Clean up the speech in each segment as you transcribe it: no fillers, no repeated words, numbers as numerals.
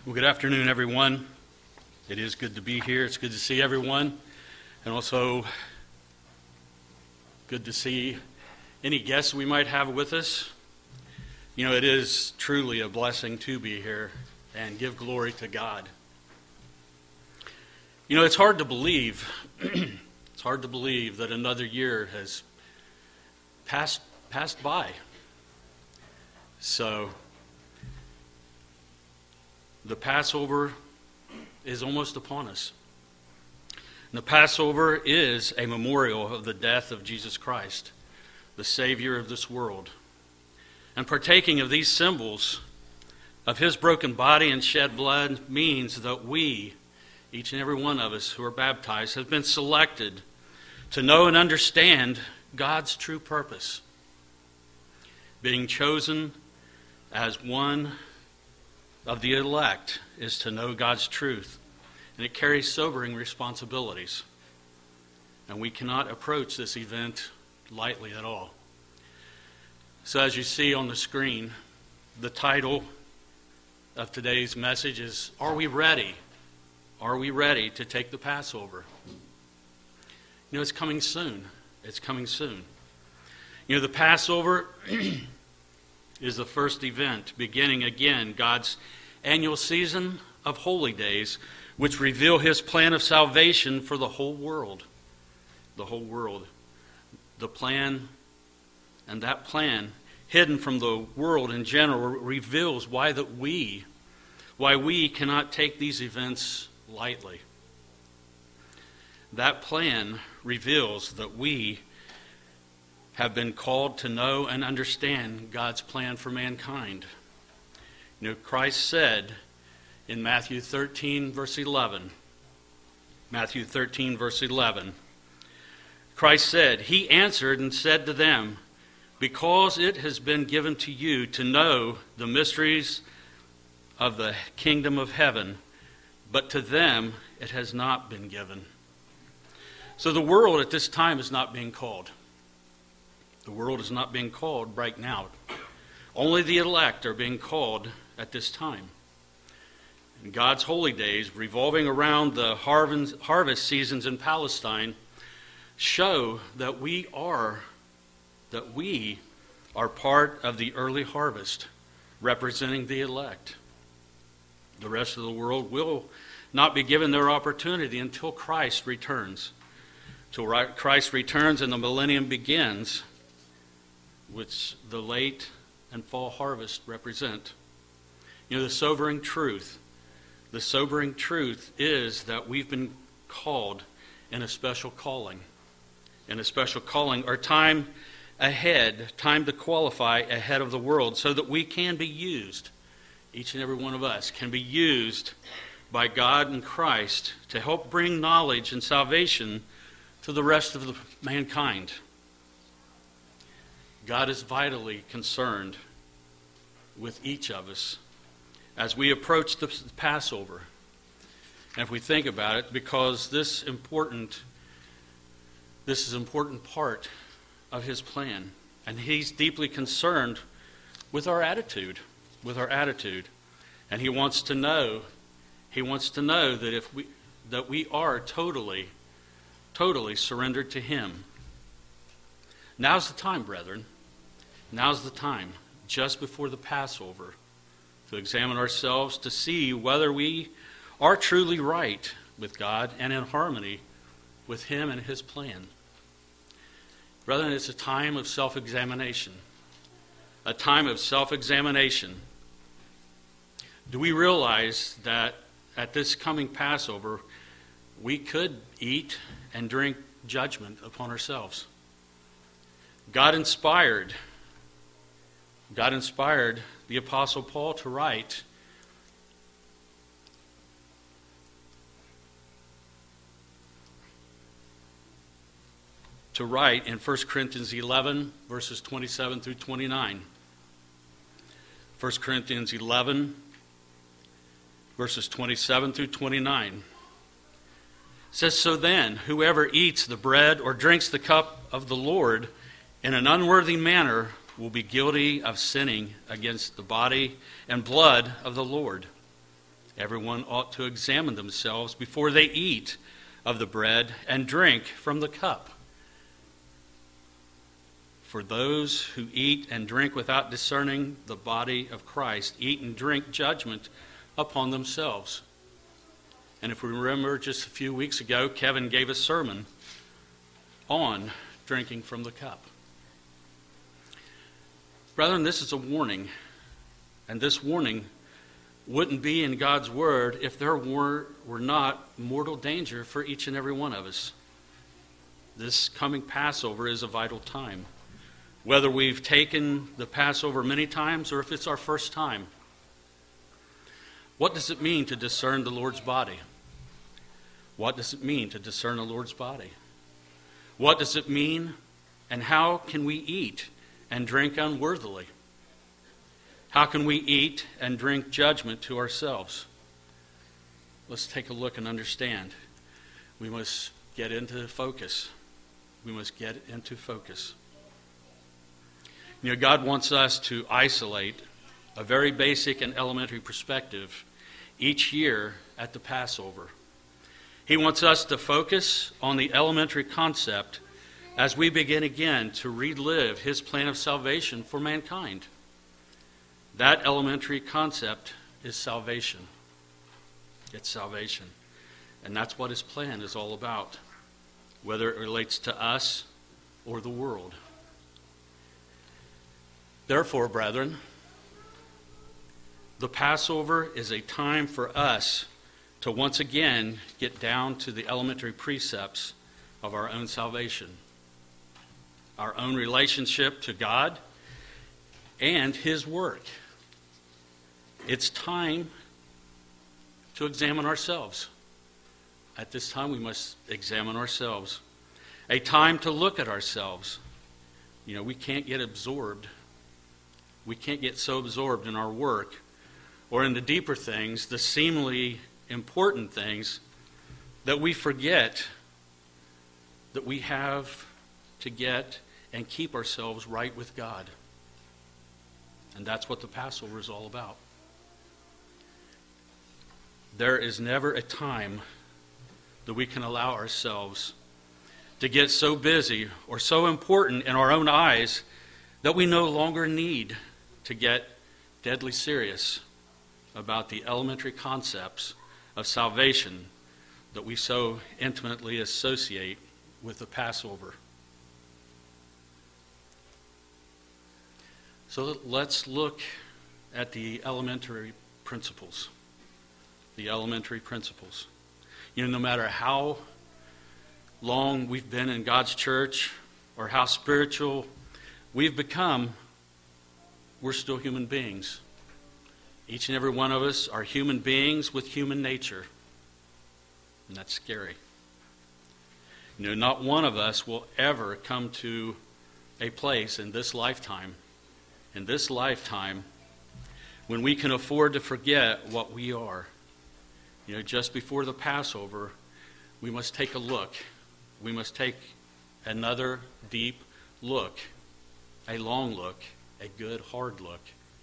Well, good afternoon, everyone. It is good to be here. It's good to see everyone. And also good to see any guests we might have with us. You know, it is truly a blessing to be here and give glory to God. You know, it's hard to believe. It's hard to believe that another year has passed by. So the Passover is almost upon us. And the Passover is a memorial of the death of Jesus Christ, the Savior of this world. And partaking of these symbols of His broken body and shed blood means that we, each and every one of us who are baptized, have been selected to know and understand God's true purpose. Being chosen as one of the elect is to know God's truth, and it carries sobering responsibilities. And we cannot approach this event lightly at all. So as you see on the screen, the title of today's message is, Are we ready? Are we ready to take the Passover? You know, it's coming soon. It's coming soon. You know, the Passover is the first event beginning again God's annual season of holy days, which reveal His plan of salvation for the whole world. The whole world. The plan, and that plan, hidden from the world in general, reveals why we cannot take these events lightly. That plan reveals that we have been called to know and understand God's plan for mankind. You know, Christ said in Matthew 13, verse 11, Christ said, He answered and said to them, Because it has been given to you to know the mysteries of the kingdom of heaven, but to them it has not been given. So the world at this time is not being called. The world is not being called right now. Only the elect are being called at this time. And God's holy days, revolving around the harvest seasons in Palestine, show that we are part of the early harvest, representing the elect. The rest of the world will not be given their opportunity until Christ returns. Till Christ returns and the millennium begins, which the late and fall harvest represent. You know, the sobering truth is that we've been called in a special calling. Or time to qualify ahead of the world so that we can be used, each and every one of us can be used by God and Christ to help bring knowledge and salvation to the rest of mankind. God is vitally concerned with each of us as we approach the Passover. And if we think about it, because this is an important part of His plan. And He's deeply concerned with our attitude. And He wants to know that we are totally surrendered to Him. Now's the time, brethren. Now's the time, just before the Passover, to examine ourselves to see whether we are truly right with God and in harmony with Him and His plan. Brethren, it's a time of self-examination. A time of self-examination. Do we realize that at this coming Passover, we could eat and drink judgment upon ourselves? God inspired the Apostle Paul to write in 1 Corinthians 11, verses 27 through 29. 1 Corinthians 11, verses 27 through 29. It says, So then, whoever eats the bread or drinks the cup of the Lord in an unworthy manner will be guilty of sinning against the body and blood of the Lord. Everyone ought to examine themselves before they eat of the bread and drink from the cup. For those who eat and drink without discerning the body of Christ eat and drink judgment upon themselves. And if we remember, just a few weeks ago, Kevin gave a sermon on drinking from the cup. Brethren, this is a warning, and this warning wouldn't be in God's Word if there were not mortal danger for each and every one of us. This coming Passover is a vital time. Whether we've taken the Passover many times or if it's our first time. What does it mean to discern the Lord's body? What does it mean to discern the Lord's body? What does it mean, and how can we eat and drink unworthily? How can we eat and drink judgment to ourselves? Let's take a look and understand. We must get into focus. We must get into focus. You know, God wants us to isolate a very basic and elementary perspective each year at the Passover. He wants us to focus on the elementary concept as we begin again to relive His plan of salvation for mankind. That elementary concept is salvation. It's salvation. And that's what His plan is all about, whether it relates to us or the world. Therefore, brethren, the Passover is a time for us to once again get down to the elementary precepts of our own salvation, our own relationship to God and His work. It's time to examine ourselves. At this time, we must examine ourselves. A time to look at ourselves. You know, we can't get absorbed. We can't get so absorbed in our work or in the deeper things, the seemingly important things, that we forget that we have to get and keep ourselves right with God. And that's what the Passover is all about. There is never a time that we can allow ourselves to get so busy or so important in our own eyes that we no longer need to get deadly serious about the elementary concepts of salvation that we so intimately associate with the Passover. So let's look at the elementary principles. The elementary principles. You know, no matter how long we've been in God's church or how spiritual we've become, we're still human beings. Each and every one of us are human beings with human nature. And that's scary. You know, not one of us will ever come to a place in this lifetime, when we can afford to forget what we are. You know, just before the Passover, we must take a look. We must take another deep look, a long look, a good, hard look.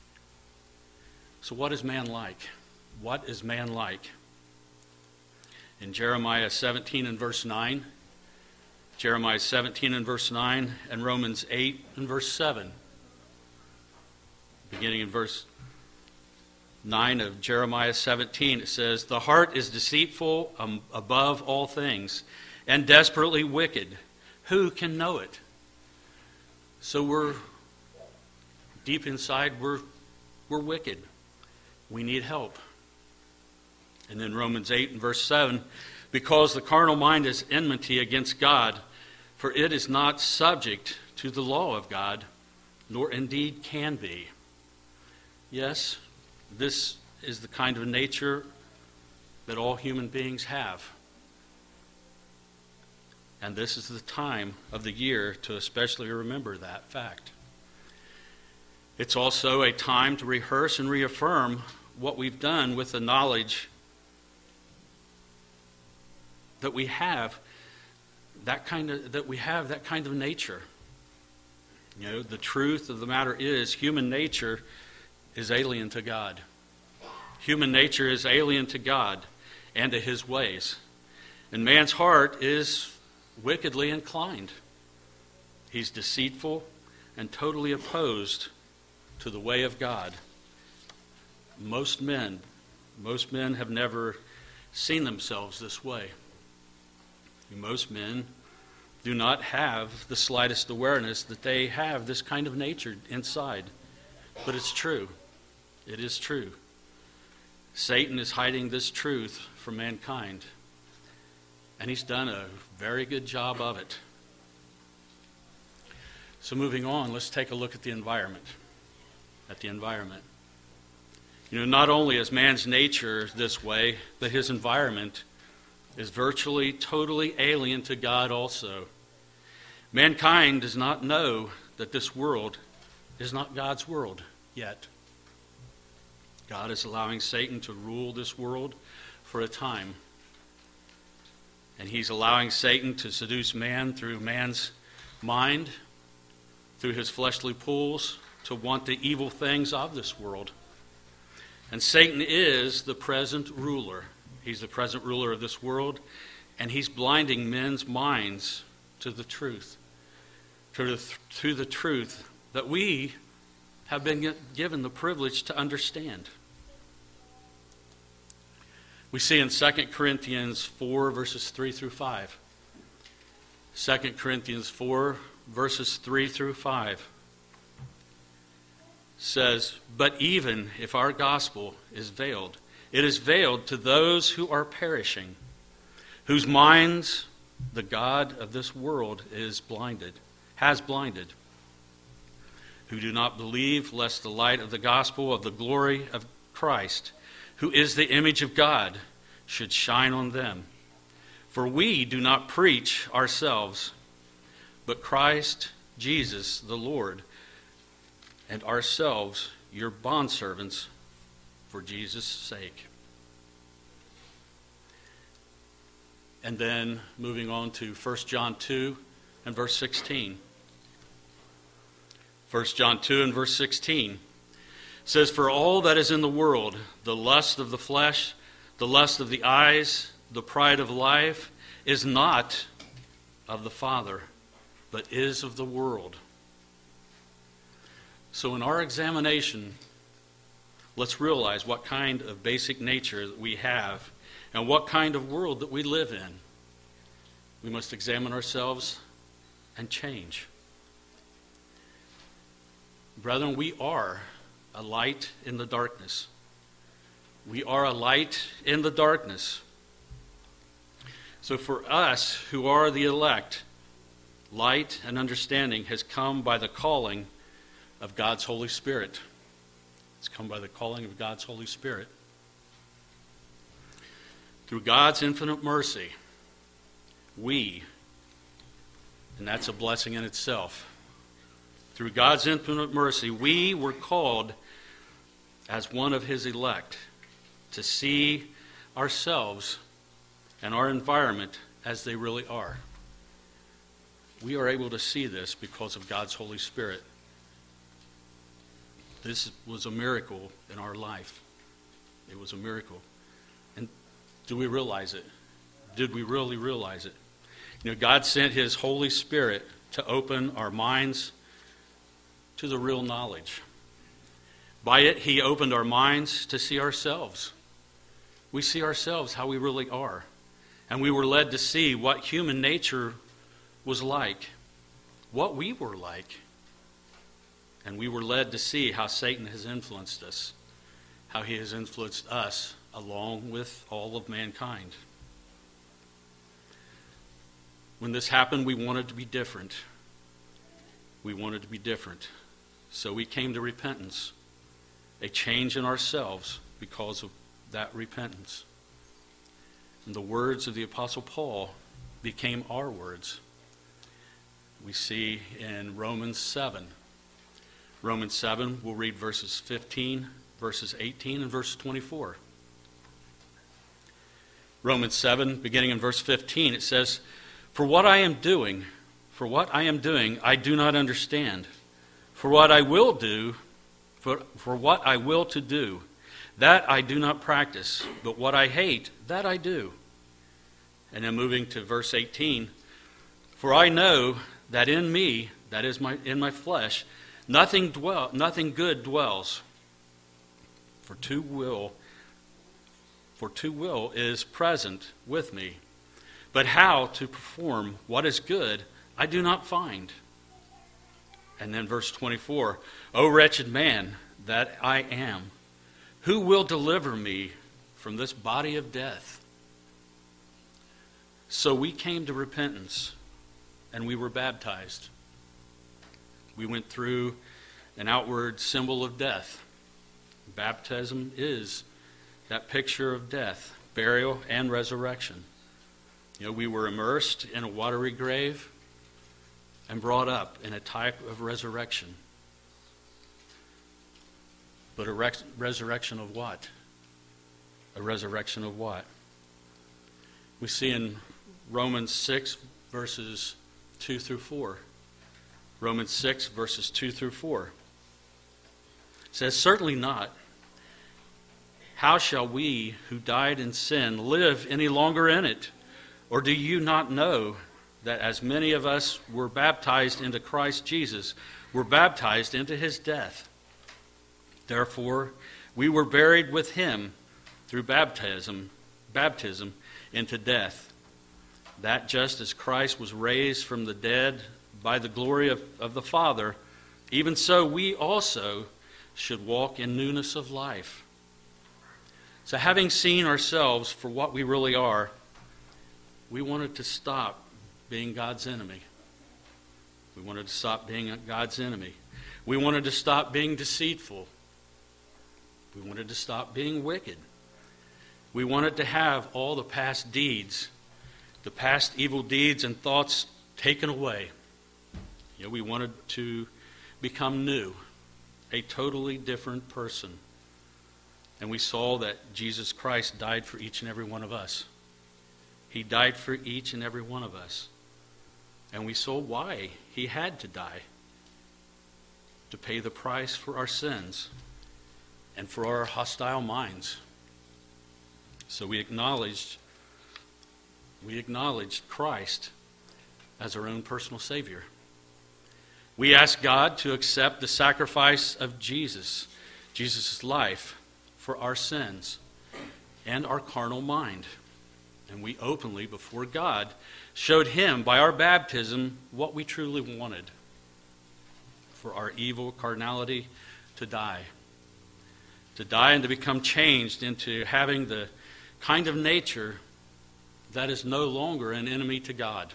So what is man like? What is man like? In Jeremiah 17 and verse 9, Jeremiah 17 and verse 9, and Romans 8 and verse 7, beginning in verse 9 of Jeremiah 17, it says, "The heart is deceitful above all things, and desperately wicked. Who can know it?" So we're deep inside, we're wicked. We need help. And then Romans 8 and verse 7, "Because the carnal mind is enmity against God, for it is not subject to the law of God, nor indeed can be." Yes, this is the kind of nature that all human beings have. And this is the time of the year to especially remember that fact. It's also a time to rehearse and reaffirm what we've done with the knowledge that we have that kind of nature. You know, the truth of the matter is human nature is alien to God. Human nature is alien to God and to his ways. And man's heart is wickedly inclined. He's deceitful and totally opposed to the way of God. Most men have never seen themselves this way. Most men do not have the slightest awareness that they have this kind of nature inside. But it's true. It is true. Satan is hiding this truth from mankind. And he's done a very good job of it. So moving on, let's take a look at the environment. Not only is man's nature this way, but his environment is virtually totally alien to God also. Mankind does not know that this world is not God's world yet. God is allowing Satan to rule this world for a time. And he's allowing Satan to seduce man through man's mind, through his fleshly pulls, to want the evil things of this world. And Satan is the present ruler. He's the present ruler of this world, and he's blinding men's minds to the truth, to the truth that we have been given the privilege to understand. We see in 2 Corinthians 4, verses 3 through 5. 2 Corinthians 4, verses 3 through 5 says, "But even if our gospel is veiled, it is veiled to those who are perishing, whose minds the God of this world has blinded, who do not believe, lest the light of the gospel of the glory of Christ, who is the image of God, should shine on them. For we do not preach ourselves, but Christ Jesus the Lord, and ourselves your bondservants for Jesus' sake." And then moving on to 1 John 2 and verse 16. 1 John 2 and verse 16 says, "For all that is in the world, the lust of the flesh, the lust of the eyes, the pride of life, is not of the Father, but is of the world." So in our examination, let's realize what kind of basic nature that we have and what kind of world that we live in. We must examine ourselves and change. Brethren, we are a light in the darkness. We are a light in the darkness. So for us who are the elect, light and understanding has come by the calling of God's Holy Spirit. It's come by the calling of God's Holy Spirit. Through God's infinite mercy, and that's a blessing in itself, through God's infinite mercy, we were called as one of his elect to see ourselves and our environment as they really are. We are able to see this because of God's Holy Spirit. This was a miracle in our life. It was a miracle. And do we realize it? Did we really realize it? God sent his Holy Spirit to open our minds to the real knowledge. By it, he opened our minds to see ourselves. We see ourselves how we really are. And we were led to see what human nature was like, what we were like. And we were led to see how Satan has influenced us, how he has influenced us along with all of mankind. When this happened, we wanted to be different. We wanted to be different. So we came to repentance, a change in ourselves because of that repentance. And the words of the Apostle Paul became our words. We see in Romans 7. Romans 7, we'll read verses 15, verses 18, and verse 24. Romans 7, beginning in verse 15, it says, For what I am doing, I do not understand. For what I will to do, That I do not practice, but what I hate, that I do. And then moving to verse 18, for I know that in me, that is in my flesh, nothing good dwells. For to will is present with me. But how to perform what is good, I do not find. And then verse 24, O wretched man that I am, who will deliver me from this body of death? So we came to repentance, and we were baptized. We went through an outward symbol of death. Baptism is that picture of death, burial, and resurrection. We were immersed in a watery grave and brought up in a type of resurrection. But a resurrection of what? A resurrection of what? We see in Romans 6, verses 2 through 4. Romans 6, verses 2 through 4. It says, certainly not. How shall we who died in sin live any longer in it? Or do you not know that as many of us were baptized into Christ Jesus, were baptized into his death? Therefore, we were buried with him through baptism into death, that just as Christ was raised from the dead by the glory of the Father, even so we also should walk in newness of life. So having seen ourselves for what we really are, we wanted to stop being God's enemy. We wanted to stop being God's enemy. We wanted to stop being deceitful. We wanted to stop being wicked. We wanted to have all the past deeds, the past evil deeds and thoughts taken away. We wanted to become new, a totally different person. And we saw that Jesus Christ died for each and every one of us. He died for each and every one of us. And we saw why he had to die. To pay the price for our sins and for our hostile minds. So we acknowledged Christ as our own personal Savior. We asked God to accept the sacrifice of Jesus' life for our sins and our carnal mind. And we openly, before God, showed him by our baptism what we truly wanted. For our evil carnality to die. To die and to become changed into having the kind of nature that is no longer an enemy to God.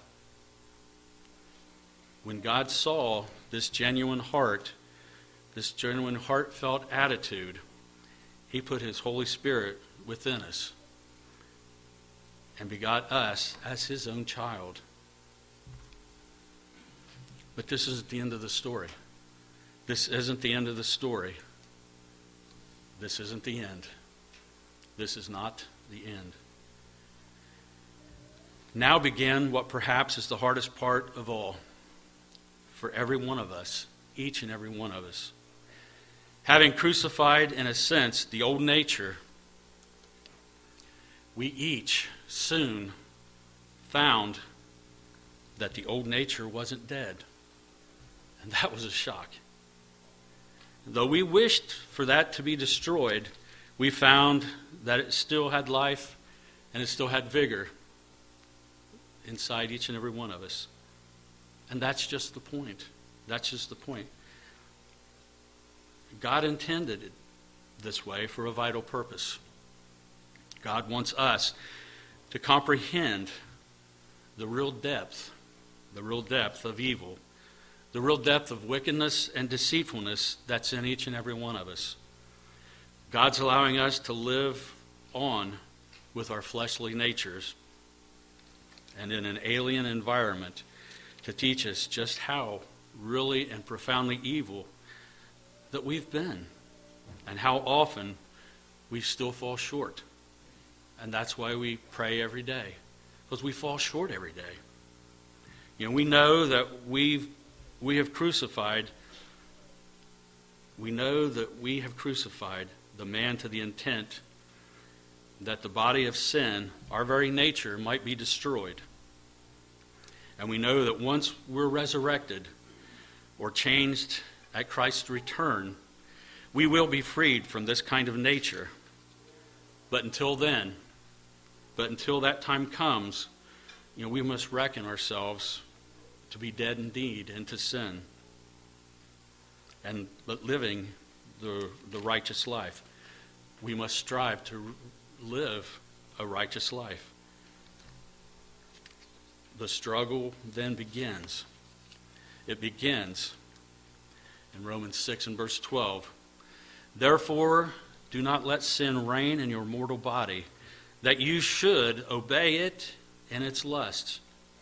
When God saw this genuine heart, this genuine heartfelt attitude, he put his Holy Spirit within us and begot us as his own child. But this isn't the end of the story. This isn't the end of the story. This isn't the end. This is not the end. Now began what perhaps is the hardest part of all for every one of us, each and every one of us. Having crucified, in a sense, the old nature, we each soon found that the old nature wasn't dead. And that was a shock. Though we wished for that to be destroyed, we found that it still had life and it still had vigor inside each and every one of us. And that's just the point. That's just the point. God intended it this way for a vital purpose. God wants us to comprehend the real depth of evil, the real depth of wickedness and deceitfulness that's in each and every one of us. God's allowing us to live on with our fleshly natures and in an alien environment to teach us just how really and profoundly evil that we've been and how often we still fall short. And that's why we pray every day, because we fall short every day. We know that we have crucified. We know that we have crucified the man to the intent that the body of sin, our very nature, might be destroyed. And we know that once we're resurrected or changed at Christ's return, we will be freed from this kind of nature. But until then, until that time comes, we must reckon ourselves to be dead indeed into sin, but living the righteous life. We must strive to live a righteous life. The struggle then begins. It begins in Romans 6 and verse 12. Therefore, do not let sin reign in your mortal body, that you should obey it in its lusts.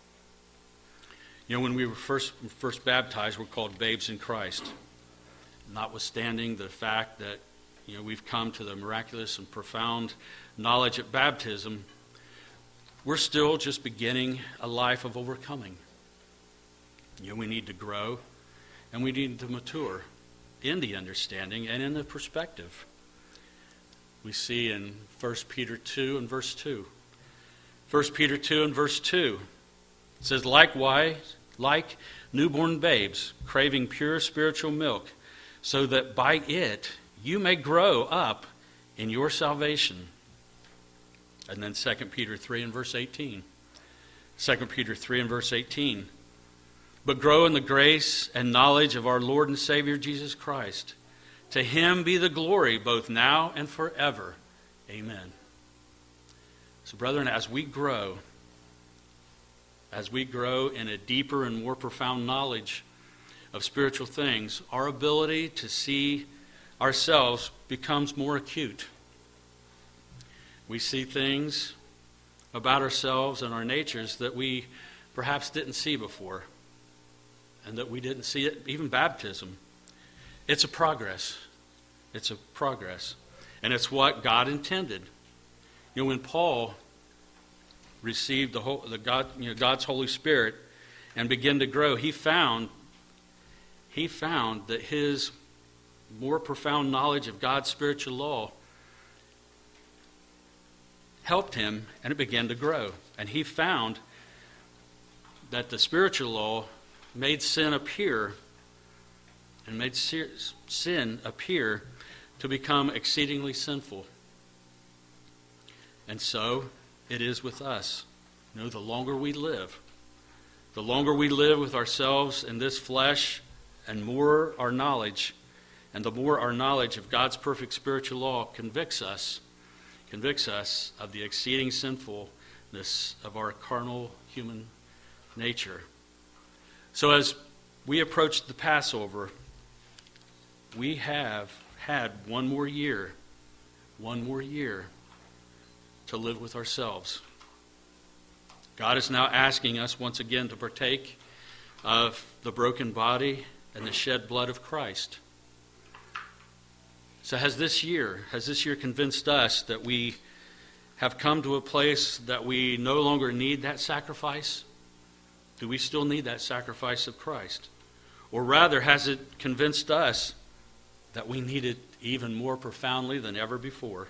When we were first baptized, we're called babes in Christ. Notwithstanding the fact that we've come to the miraculous and profound knowledge at baptism, we're still just beginning a life of overcoming. We need to grow and we need to mature in the understanding and in the perspective. We see in 1 Peter 2 and verse 2. 1 Peter 2 and verse 2 it says, likewise, like newborn babes, craving pure spiritual milk, so that by it you may grow up in your salvation. And then 2 Peter 3 and verse 18. 2 Peter 3 and verse 18. But grow in the grace and knowledge of our Lord and Savior Jesus Christ. To him be the glory both now and forever. Amen. So brethren, as we grow in a deeper and more profound knowledge of spiritual things, our ability to see ourselves becomes more acute. We see things about ourselves and our natures that we perhaps didn't see before, and that we didn't see it, even baptism. It's a progress. It's a progress. And it's what God intended. When Paul received God's Holy Spirit and began to grow, he found that his more profound knowledge of God's spiritual law helped him, and it began to grow. And he found that the spiritual law made sin appear to become exceedingly sinful. And so it is with us. The longer we live with ourselves in this flesh, and more our knowledge, and the more our knowledge of God's perfect spiritual law convicts us of the exceeding sinfulness of our carnal human nature. So as we approach the Passover, we have had one more year to live with ourselves. God is now asking us once again to partake of the broken body and the shed blood of Christ. So has this year convinced us that we have come to a place that we no longer need that sacrifice? Do we still need that sacrifice of Christ? Or rather, has it convinced us that we need it even more profoundly than ever before?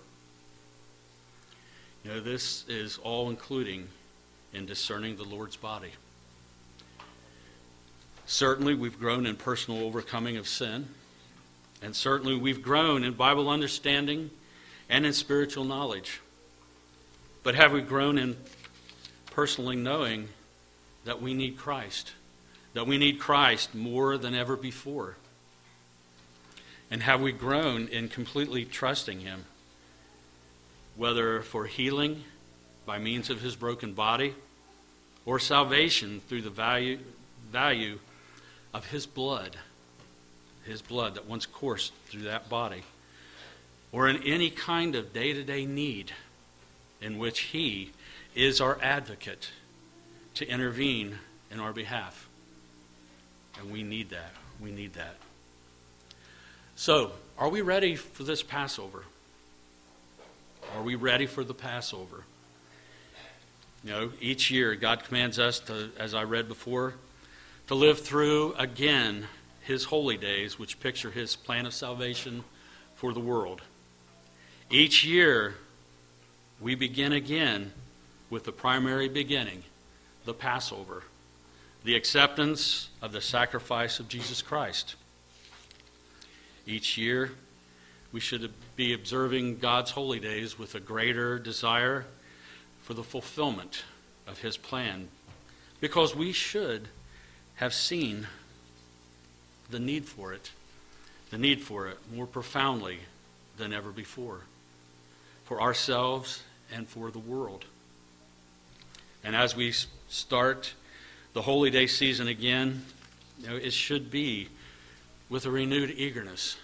This is all including in discerning the Lord's body. Certainly, we've grown in personal overcoming of sin. And certainly, we've grown in Bible understanding and in spiritual knowledge. But have we grown in personally knowing that we need Christ? That we need Christ more than ever before? And have we grown in completely trusting Him, whether for healing by means of His broken body, or salvation through the value of His blood that once coursed through that body, or in any kind of day-to-day need in which He is our advocate to intervene in our behalf. And we need that. We need that. So, are we ready for this Passover? Are we ready for the Passover? Each year God commands us to, as I read before, to live through again His holy days, which picture His plan of salvation for the world. Each year, we begin again with the primary beginning, the Passover, the acceptance of the sacrifice of Jesus Christ. Each year, we should be observing God's holy days with a greater desire for the fulfillment of His plan, because we should have seen the need for it more profoundly than ever before, for ourselves and for the world. And as we start the Holy Day season again, it should be with a renewed eagerness.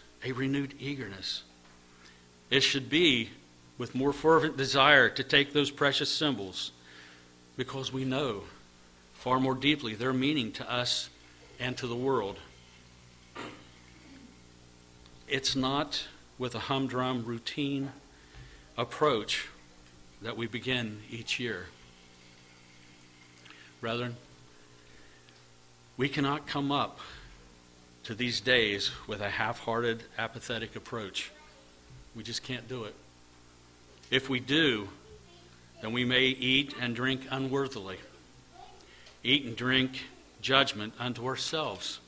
It should be with more fervent desire to take those precious symbols, because we know far more deeply their meaning to us and to the world. It's not with a humdrum routine approach that we begin each year. Brethren, we cannot come up to these days with a half-hearted, apathetic approach. We just can't do it. If we do, then we may eat and drink unworthily. Eat and drink judgment unto ourselves.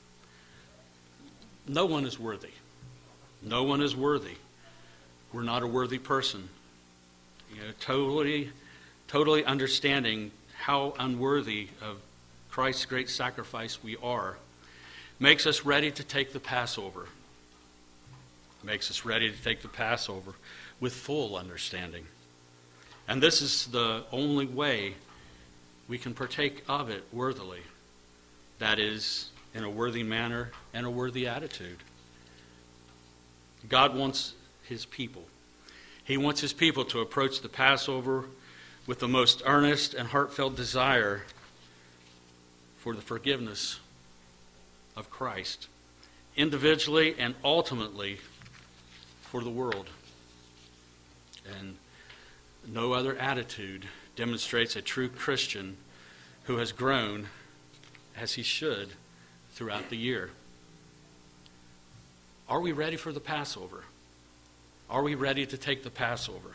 No one is worthy. No one is worthy. We're not a worthy person. Totally understanding how unworthy of Christ's great sacrifice we are makes us ready to take the Passover. Makes us ready to take the Passover with full understanding. And this is the only way we can partake of it worthily. That is, in a worthy manner and a worthy attitude. God wants His people. He wants His people to approach the Passover with the most earnest and heartfelt desire for the forgiveness of Christ, individually and ultimately for the world. And no other attitude demonstrates a true Christian who has grown as he should throughout the year. Are we ready for the Passover? Are we ready to take the Passover?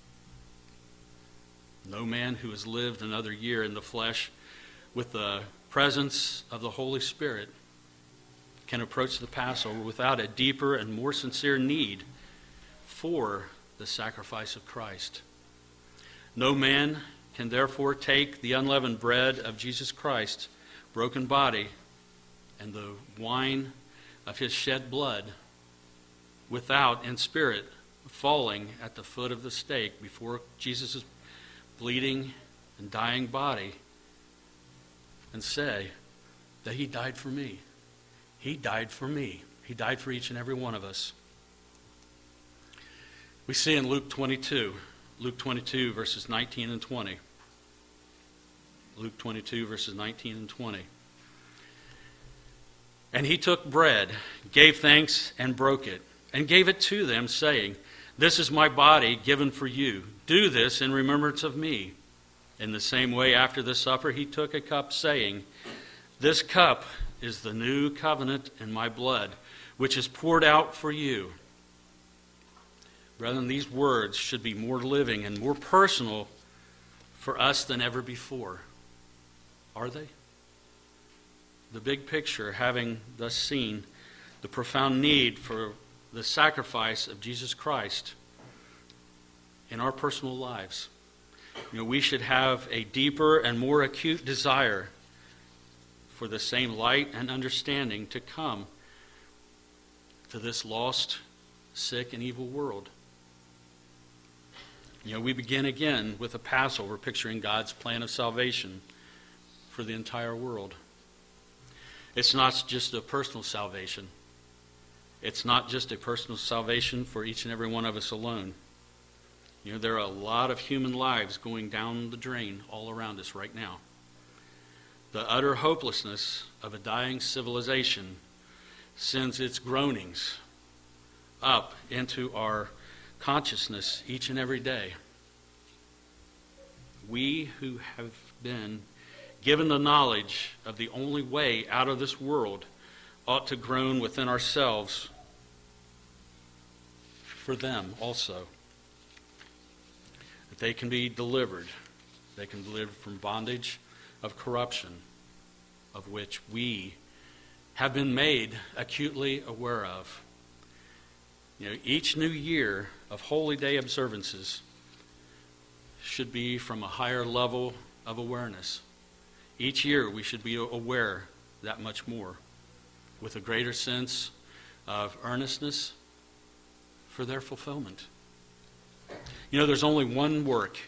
No man who has lived another year in the flesh with the presence of the Holy Spirit can approach the Passover without a deeper and more sincere need for the sacrifice of Christ. No man can therefore take the unleavened bread of Jesus Christ's broken body and the wine of His shed blood without, in spirit, falling at the foot of the stake before Jesus' bleeding and dying body and say that He died for me. He died for me. He died for each and every one of us. We see in Luke 22 verses 19 and 20. Luke 22 verses 19 and 20. And He took bread, gave thanks, and broke it, and gave it to them, saying, "This is my body given for you. Do this in remembrance of me." In the same way, after the supper, He took a cup, saying, "This cup is the new covenant in my blood, which is poured out for you." Brethren, these words should be more living and more personal for us than ever before. Are they? The big picture, having thus seen the profound need for the sacrifice of Jesus Christ in our personal lives, we should have a deeper and more acute desire for the same light and understanding to come to this lost, sick, and evil world. We begin again with a Passover picturing God's plan of salvation for the entire world. It's not just a personal salvation. It's not just a personal salvation for each and every one of us alone. There are a lot of human lives going down the drain all around us right now. The utter hopelessness of a dying civilization sends its groanings up into our consciousness each and every day. We who have been given the knowledge of the only way out of this world ought to groan within ourselves, for them also. That they can be delivered. They can be delivered from bondage of corruption, of which we have been made acutely aware of. Each new year of holy day observances should be from a higher level of awareness. Each year we should be aware that much more, with a greater sense of earnestness for their fulfillment. There's only one work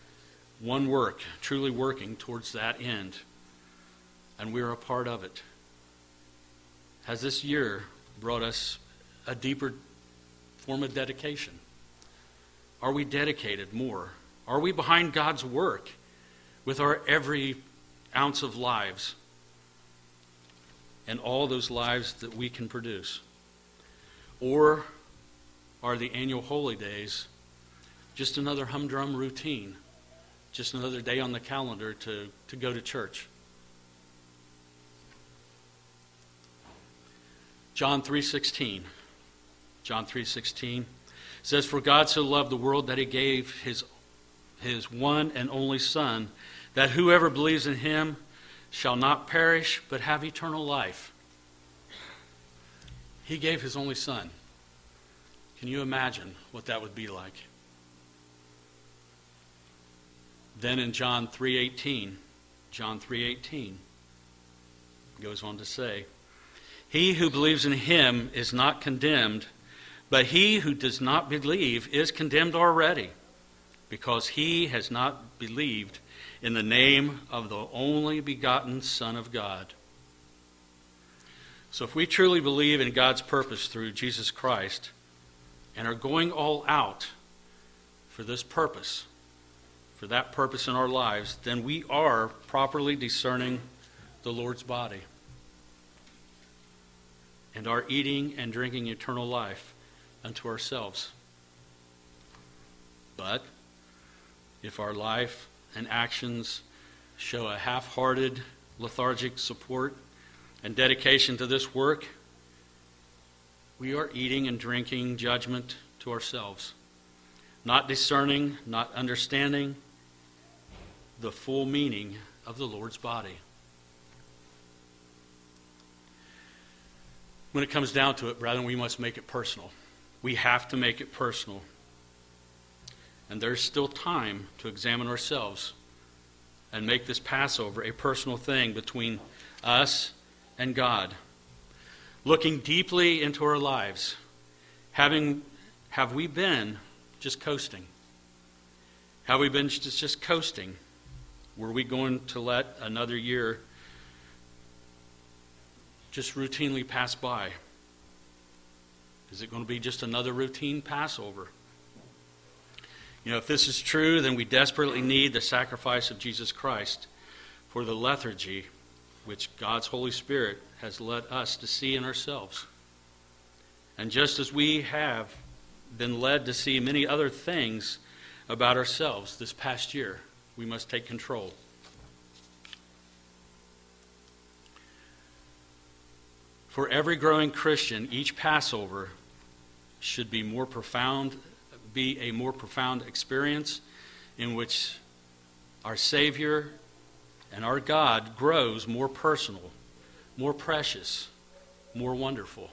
truly working towards that end, and we're a part of it. Has this year brought us a deeper form of dedication? Are we dedicated more? Are we behind God's work with our every ounce of lives and all those lives that we can produce? Or are the annual holy days just another humdrum routine, just another day on the calendar to go to church? John 3:16 says, "For God so loved the world that he gave his one and only Son, that whoever believes in him shall not perish but have eternal life." He gave his only Son. Can you imagine what that would be like? Then in John 3:18 goes on to say, "He who believes in him is not condemned, but he who does not believe is condemned already, because he has not believed in the name of the only begotten Son of God." So if we truly believe in God's purpose through Jesus Christ and are going all out for this purpose, for that purpose in our lives, then we are properly discerning the Lord's body and are eating and drinking eternal life unto ourselves. But if our life and actions show a half-hearted, lethargic support and dedication to this work, we are eating and drinking judgment to ourselves, not discerning, not understanding the full meaning of the Lord's body. When it comes down to it, brethren, we must make it personal. We have to make it personal. And there's still time to examine ourselves and make this Passover a personal thing between us and God. Looking deeply into our lives, have we been just coasting? Have we been just coasting? Were we going to let another year just routinely pass by? Is it going to be just another routine Passover? If this is true, then we desperately need the sacrifice of Jesus Christ for the lethargy which God's Holy Spirit has led us to see in ourselves. And just as we have been led to see many other things about ourselves this past year, we must take control. For every growing Christian, each Passover should be a more profound experience in which our Savior and our God grows more personal, more precious, more wonderful.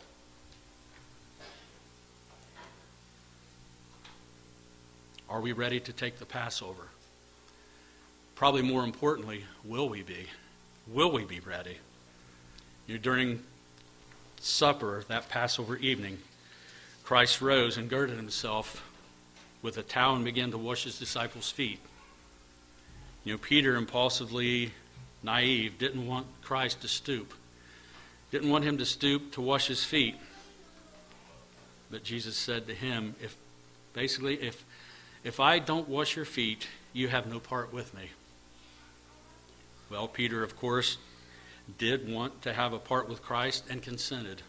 Are we ready to take the Passover? Probably more importantly, will we be? Will we be ready? During supper, that Passover evening, Christ rose and girded himself with a towel and began to wash his disciples' feet. Peter, impulsively naive, didn't want Christ to stoop. Didn't want him to stoop to wash his feet. But Jesus said to him, if I don't wash your feet, you have no part with me. Well, Peter, of course, did want to have a part with Christ and consented.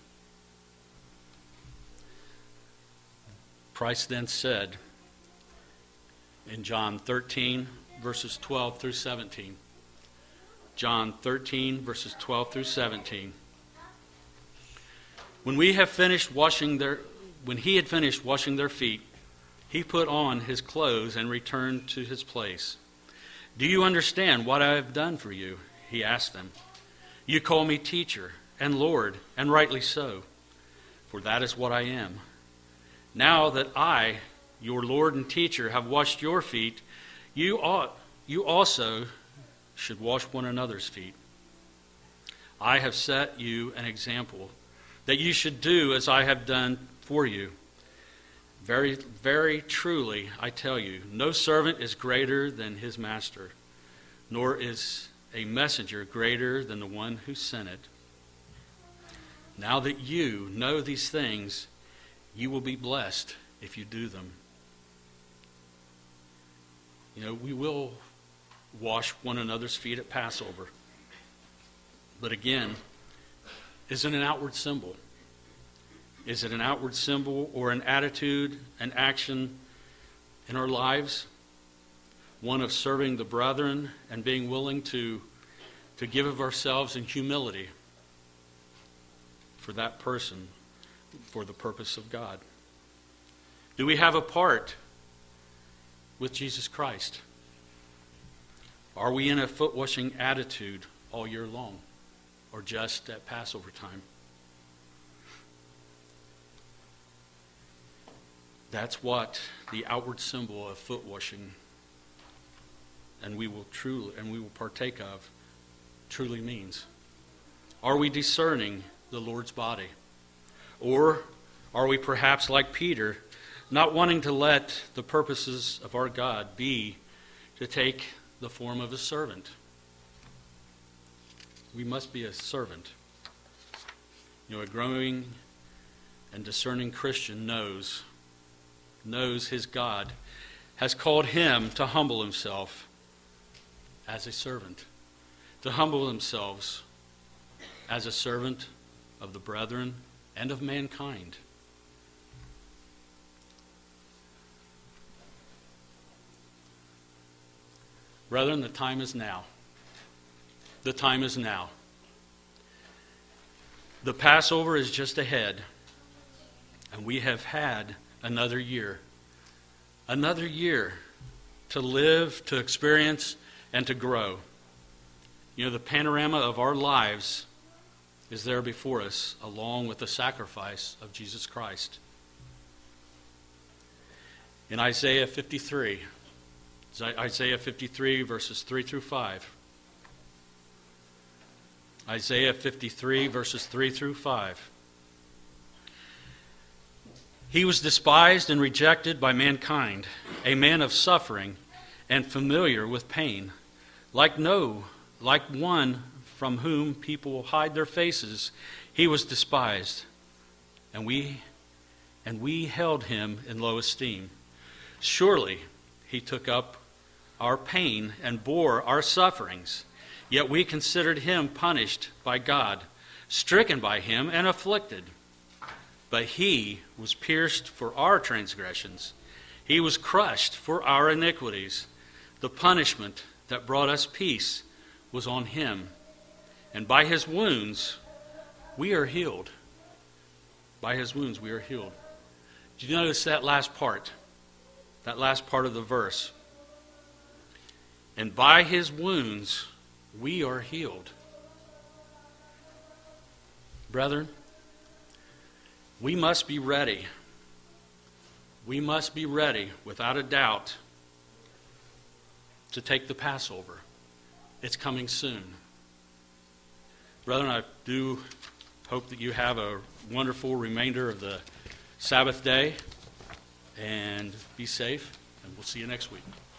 Christ then said in John 13, verses 12 through 17. John 13, verses 12 through 17. When we have finished washing when he had finished washing their feet, he put on his clothes and returned to his place. "Do you understand what I have done for you?" he asked them. "You call me teacher and Lord, and rightly so, for that is what I am. Now that I, your Lord and teacher, have washed your feet, you also should wash one another's feet. I have set you an example, that you should do as I have done for you. Very, very truly, I tell you, no servant is greater than his master, nor is a messenger greater than the one who sent it. Now that you know these things, you will be blessed if you do them." We will wash one another's feet at Passover. But again, is it an outward symbol? Is it an outward symbol or an attitude, an action in our lives? One of serving the brethren and being willing to give of ourselves in humility for that person, for the purpose of God. Do we have a part with Jesus Christ? Are we in a foot-washing attitude all year long, or just at Passover time? That's what the outward symbol of foot washing, and we will partake of, truly means. Are we discerning the Lord's body? Or are we perhaps like Peter, not wanting to let the purposes of our God be to take the form of a servant? We must be a servant. A growing and discerning Christian knows his God has called him to humble himself as a servant, to humble themselves as a servant of the brethren and of mankind. Brethren, the time is now. The time is now. The Passover is just ahead, and we have had another year to live, to experience, and to grow. The panorama of our lives is there before us, along with the sacrifice of Jesus Christ. In Isaiah 53 verses 3 through 5. Isaiah 53 verses 3 through 5. "He was despised and rejected by mankind, a man of suffering and familiar with pain, like one from whom people hide their faces. He was despised, and we held him in low esteem. Surely he took up our pain and bore our sufferings, yet we considered him punished by God, stricken by him and afflicted. But he was pierced for our transgressions. He was crushed for our iniquities. The punishment that brought us peace was on him, and by his wounds we are healed." By his wounds we are healed. Did you notice that last part? That last part of the verse. And by his wounds we are healed. Brethren, we must be ready. We must be ready, without a doubt, to take the Passover. It's coming soon. Brethren, I do hope that you have a wonderful remainder of the Sabbath day, and be safe, and we'll see you next week.